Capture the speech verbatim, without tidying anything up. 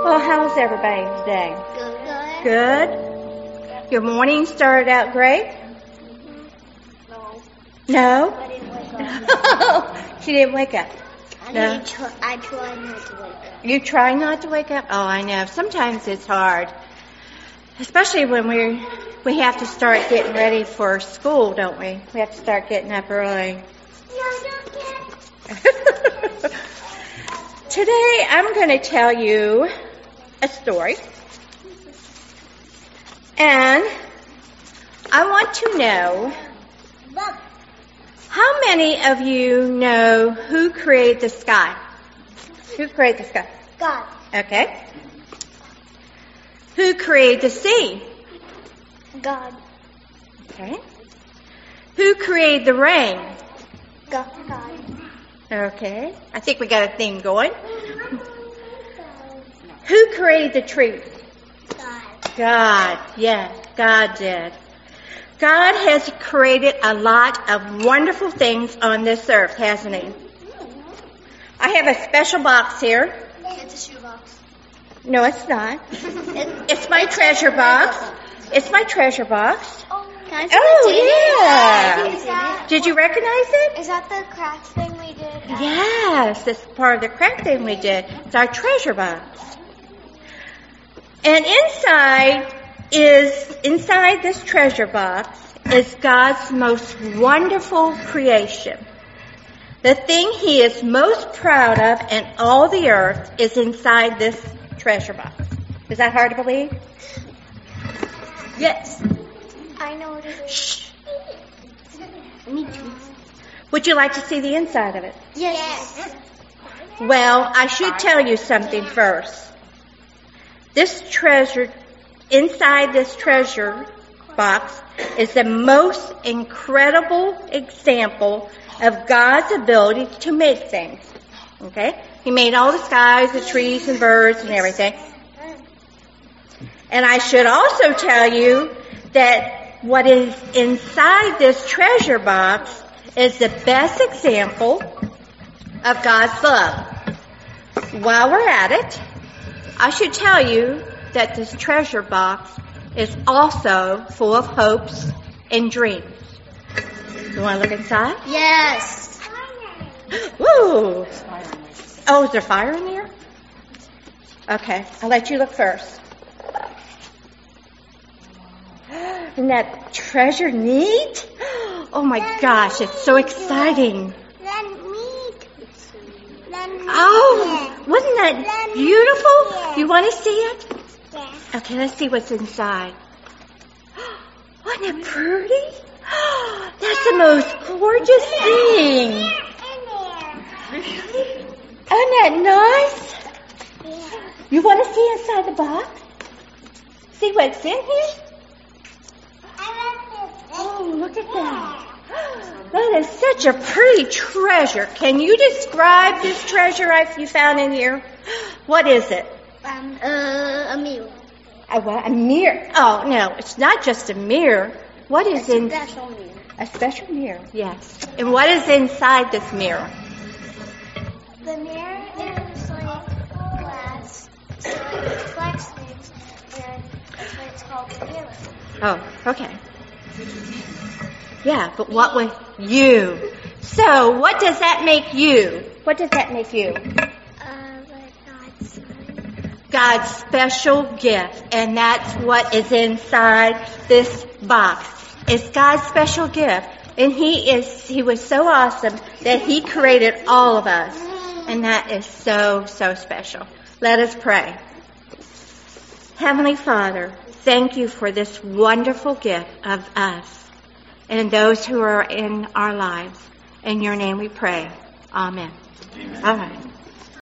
Well, how's everybody today? Good. Good? Your morning started out great? No. No? I didn't wake up. She didn't wake up. I, No. need to, I try not to wake up. You try not to wake up? Oh, I know. Sometimes it's hard. Especially when we we have to start getting ready for school, don't we? We have to start getting up early. No, don't get. Today I'm going to tell you a story. And I want to know, how many of you know who created the sky? Who created the sky? God. Okay. Who created the sea? God. Okay. Who created the rain? God. God. Okay. I think we got a theme going. Who created the trees? God. God. Yes, God did. God has created a lot of wonderful things on this earth, hasn't he? I have a special box here. It's a shoebox. No, it's not. It's my treasure box. It's my treasure box. Can I see Oh, what's in yeah. it? Is that, Did you recognize it? is that the craft thing we did? Yes, it's part of the craft thing we did. It's our treasure box. And inside is, inside this treasure box is God's most wonderful creation. The thing he is most proud of in all the earth is inside this treasure box. Is that hard to believe? Yes. I know what it is. Shh. Me too. Would you like to see the inside of it? Yes. Well, I should tell you something first. This treasure, inside this treasure box, is the most incredible example of God's ability to make things. Okay? He made all the skies, the trees, and birds, and everything. And I should also tell you that what is inside this treasure box is the best example of God's love. While we're at it, I should tell you that this treasure box is also full of hopes and dreams. You want to look inside? Yes. Woo! Oh, is there fire in there? Okay, I'll let you look first. Isn't that treasure neat? Oh my gosh, it's so exciting. Let me. Let me. Oh, wasn't that beautiful? You want to see it? Yeah. Okay, let's see what's inside. Wasn't it pretty? That's the most gorgeous thing. Isn't that nice? Yeah. You want to see inside the box? See what's in here? Oh, look at that. That is such a pretty treasure. Can you describe this treasure you found in here? What is it? Um, uh, a mirror. A what? A mirror. Oh, no, it's not just a mirror. What is It's in... a special mirror. A special mirror, yes. And what is inside this mirror? The mirror is like glass, so it reflects things, and that's why it's called a mirror. Oh, okay. Yeah, but what was you? So, what does that make you? What does that make you? Uh, like God's son. God's special gift, and that's what is inside this box. It's God's special gift, and He is, He was so awesome that He created all of us, and that is so, so special. Let us pray. Heavenly Father, thank you for this wonderful gift of us and those who are in our lives. In your name we pray. Amen. All right.